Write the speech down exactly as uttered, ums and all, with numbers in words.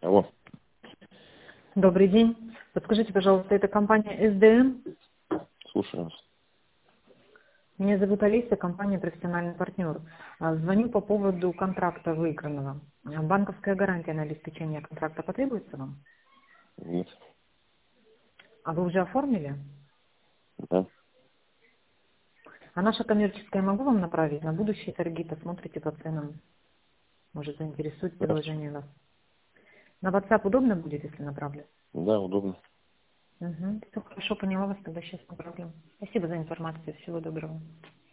Алло. Добрый день. Подскажите, пожалуйста, это компания эс дэ эм? Слушаю вас. Меня зовут Олеся, компания «Профессиональный партнер». А, Звоню по поводу контракта выигранного. А, Банковская гарантия на обеспечение контракта потребуется вам? Нет. А вы уже оформили? Да. А наша коммерческая могу вам направить? На будущие торги посмотрите по ценам. Может, заинтересует Хорошо. предложение вас. На WhatsApp удобно будет, если направлю? Да, удобно. Угу. Все хорошо, поняла вас, тогда сейчас направлю. Спасибо за информацию. Всего доброго.